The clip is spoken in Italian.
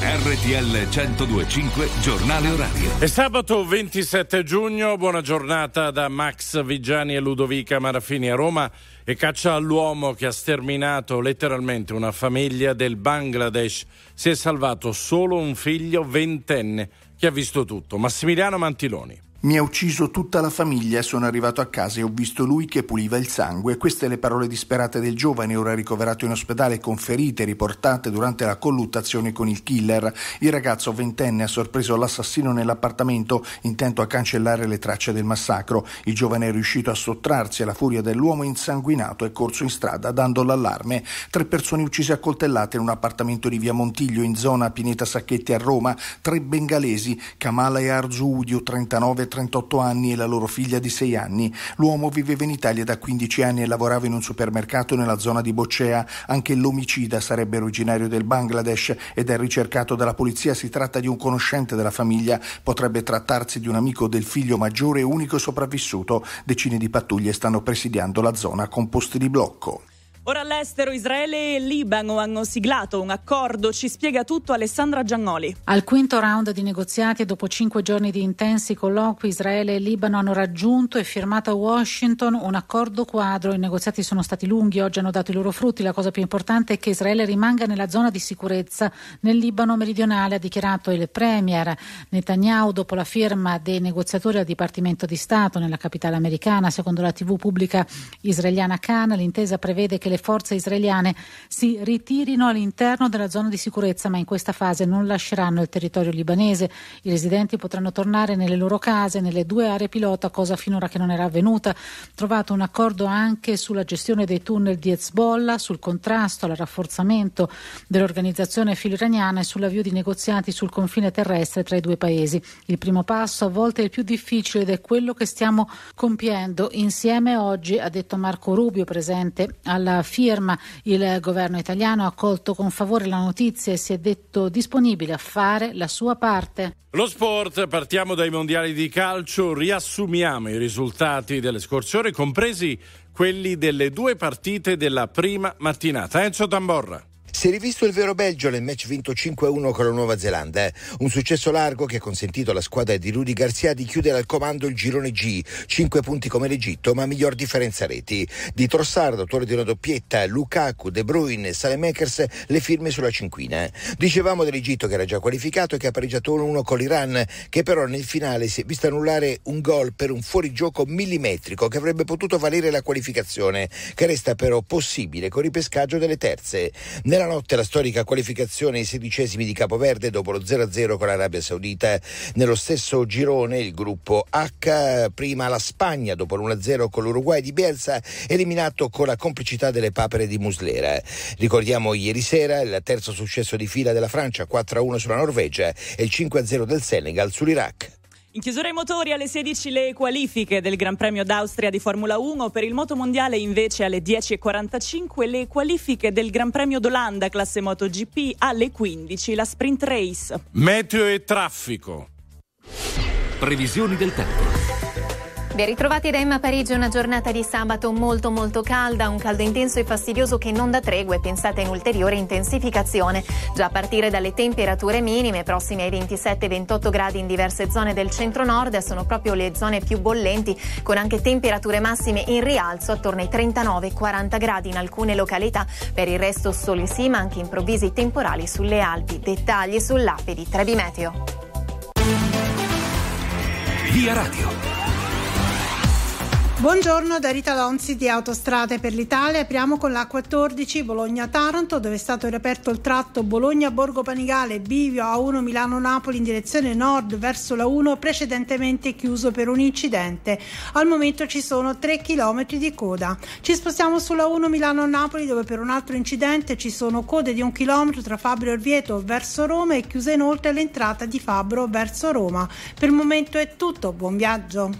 RTL 102.5 Giornale Orario. È sabato 27 giugno, buona giornata da Max Vigiani e Ludovica Marafini a Roma. E caccia all'uomo che ha sterminato letteralmente una famiglia del Bangladesh. Si è salvato solo un figlio ventenne che ha visto tutto. Massimiliano Mantiloni. Mi ha ucciso tutta la famiglia, sono arrivato a casa e ho visto lui che puliva il sangue. Queste le parole disperate del giovane, ora ricoverato in ospedale con ferite riportate durante la colluttazione con il killer. Il ragazzo ventenne ha sorpreso l'assassino nell'appartamento, intento a cancellare le tracce del massacro. Il giovane è riuscito a sottrarsi alla furia dell'uomo insanguinato e corso in strada dando l'allarme. 3 persone uccise a coltellate in un appartamento di via Montiglio in zona Pineta Sacchetti a Roma. 3 bengalesi, Kamala e Arzu Udio, 39 38 anni, e la loro figlia di 6 anni. L'uomo viveva in Italia da 15 anni e lavorava in un supermercato nella zona di Boccea. Anche l'omicida sarebbe originario del Bangladesh ed è ricercato dalla polizia. Si tratta di un conoscente della famiglia, potrebbe trattarsi di un amico del figlio maggiore e unico sopravvissuto. Decine di pattuglie stanno presidiando la zona con posti di blocco. Ora all'estero, Israele e Libano hanno siglato un accordo, ci spiega tutto Alessandra Giannoli. Al quinto round di negoziati e dopo 5 giorni di intensi colloqui, Israele e Libano hanno raggiunto e firmato a Washington un accordo quadro. I negoziati sono stati lunghi, oggi hanno dato i loro frutti. La cosa più importante è che Israele rimanga nella zona di sicurezza nel Libano meridionale, ha dichiarato il premier Netanyahu dopo la firma dei negoziatori al Dipartimento di Stato nella capitale americana. Secondo la TV pubblica israeliana Kan, l'intesa prevede che le forze israeliane si ritirino all'interno della zona di sicurezza, ma in questa fase non lasceranno il territorio libanese. I residenti potranno tornare nelle loro case, nelle 2 aree pilota, cosa finora che non era avvenuta. Trovato un accordo anche sulla gestione dei tunnel di Hezbollah, sul contrasto al rafforzamento dell'organizzazione filo-iraniana e sull'avvio di negoziati sul confine terrestre tra i 2 paesi. Il primo passo a volte è il più difficile ed è quello che stiamo compiendo insieme oggi, ha detto Marco Rubio, presente alla firma. Il governo italiano ha accolto con favore la notizia e si è detto disponibile a fare la sua parte. Lo sport, partiamo dai mondiali di calcio, riassumiamo i risultati delle scorse ore, compresi quelli delle 2 partite della prima mattinata. Enzo Tamborra. Si è rivisto il vero Belgio nel match vinto 5-1 con la Nuova Zelanda. Un successo largo che ha consentito alla squadra di Rudi Garcia di chiudere al comando il girone G. 5 punti come l'Egitto, ma miglior differenza reti. Di Trossard, autore di una doppietta, Lukaku, De Bruyne, Saelemaekers, le firme sulla cinquina. Dicevamo dell'Egitto che era già qualificato e che ha pareggiato 1-1 con l'Iran, che però nel finale si è visto annullare un gol per un fuorigioco millimetrico che avrebbe potuto valere la qualificazione, che resta però possibile con ripescaggio delle terze. Nella notte la storica qualificazione ai 16esimi di Capoverde dopo lo 0-0 con l'Arabia Saudita. Nello stesso girone il gruppo H, prima la Spagna dopo l'1-0 con l'Uruguay di Bielsa, eliminato con la complicità delle papere di Muslera. Ricordiamo ieri sera il terzo successo di fila della Francia, 4-1 sulla Norvegia, e il 5-0 del Senegal sull'Iraq. In chiusura ai motori alle 16 le qualifiche del Gran Premio d'Austria di Formula 1, per il motomondiale invece alle 10.45 le qualifiche del Gran Premio d'Olanda classe MotoGP, alle 15 la sprint race. Meteo e traffico. Previsioni del tempo. Ben ritrovati da Emma Parigi, una giornata di sabato molto calda, un caldo intenso e fastidioso che non dà tregue, pensate in ulteriore intensificazione. Già a partire dalle temperature minime, prossime ai 27-28 gradi in diverse zone del centro-nord, sono proprio le zone più bollenti, con anche temperature massime in rialzo attorno ai 39-40 gradi in alcune località. Per il resto sole sì, ma anche improvvisi temporali sulle Alpi. Dettagli sull'app di Trebi Meteo. Via Radio. Buongiorno da Rita Lonzi di Autostrade per l'Italia. Apriamo con la 14 Bologna-Taranto, dove è stato riaperto il tratto Bologna-Borgo Panigale, bivio A1 Milano-Napoli in direzione nord verso la 1, precedentemente chiuso per un incidente. Al momento ci sono 3 chilometri di coda. Ci spostiamo sulla 1 Milano-Napoli, dove per un altro incidente ci sono code di 1 chilometro tra Fabro e Orvieto verso Roma e chiusa inoltre l'entrata di Fabro verso Roma. Per il momento è tutto, buon viaggio.